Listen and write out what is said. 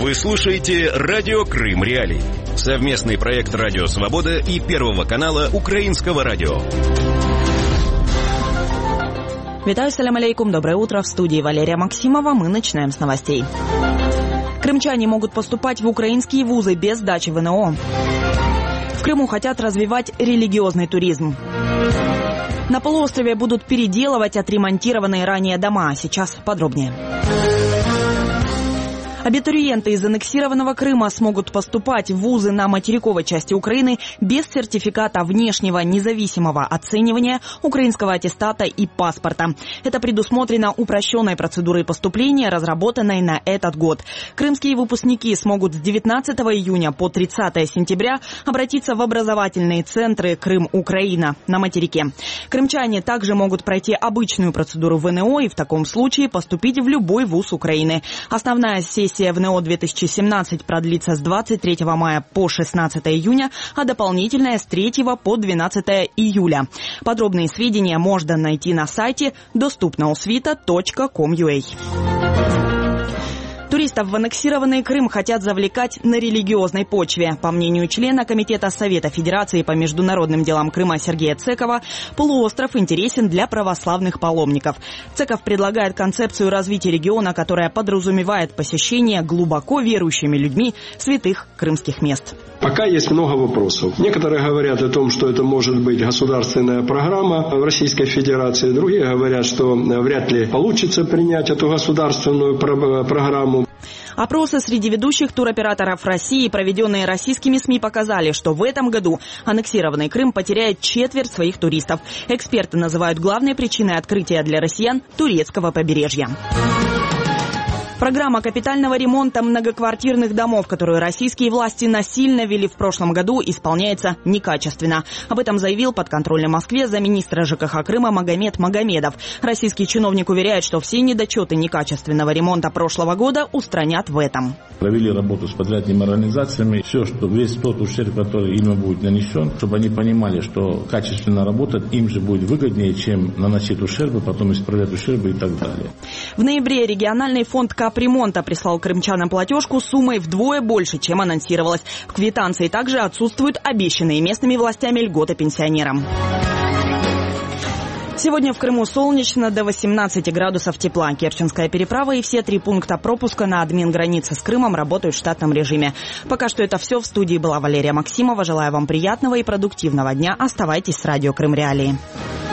Вы слушаете «Радио Крым Реалии». Совместный проект «Радио Свобода» и Первого канала Украинского радио. Витаю, салям алейкум, доброе утро. В студии Валерия Максимова. Мы начинаем с новостей. Крымчане могут поступать в украинские вузы без сдачи ВНО. В Крыму хотят развивать религиозный туризм. На полуострове будут переделывать отремонтированные ранее дома. Сейчас подробнее. Абитуриенты из аннексированного Крыма смогут поступать в вузы на материковой части Украины без сертификата внешнего независимого оценивания, украинского аттестата и паспорта. Это предусмотрено упрощенной процедурой поступления, разработанной на этот год. Крымские выпускники смогут с 19 июня по 30 сентября обратиться в образовательные центры «Крым-Украина» на материке. Крымчане также могут пройти обычную процедуру ВНО и в таком случае поступить в любой вуз Украины. Основная сессия ВНО 2017 продлится с 23 мая по 16 июня, а дополнительная с 3 по 12 июля. Подробные сведения можно найти на сайте dostupnousvita.com.ua. Туристов в аннексированный Крым хотят завлекать на религиозной почве. По мнению члена Комитета Совета Федерации по международным делам Крыма Сергея Цекова, полуостров интересен для православных паломников. Цеков предлагает концепцию развития региона, которая подразумевает посещение глубоко верующими людьми святых крымских мест. Пока есть много вопросов. Некоторые говорят о том, что это может быть государственная программа в Российской Федерации. Другие говорят, что вряд ли получится принять эту государственную программу. Опросы среди ведущих туроператоров России, проведенные российскими СМИ, показали, что в этом году аннексированный Крым потеряет четверть своих туристов. Эксперты называют главной причиной открытия для россиян турецкого побережья. Программа капитального ремонта многоквартирных домов, которую российские власти насильно ввели в прошлом году, исполняется некачественно. Об этом заявил подконтрольной Москве замминистра ЖКХ Крыма Магомед Магомедов. Российский чиновник уверяет, что все недочеты некачественного ремонта прошлого года устранят в этом. Провели работу с подрядными организациями. Все, что весь тот ущерб, который им будет нанесен, чтобы они понимали, что качественно работать им же будет выгоднее, чем наносить ущербы, потом исправлять ущербы и так далее. В ноябре региональный фонд капремонта прислал крымчанам платежку суммой вдвое больше, чем анонсировалось. В квитанции также отсутствуют обещанные местными властями льготы пенсионерам. Сегодня в Крыму солнечно, до 18 градусов тепла. Керченская переправа и все 3 пункта пропуска на админгранице с Крымом работают в штатном режиме. Пока что это все. В студии была Валерия Максимова. Желаю вам приятного и продуктивного дня. Оставайтесь с радио Крым Реалии.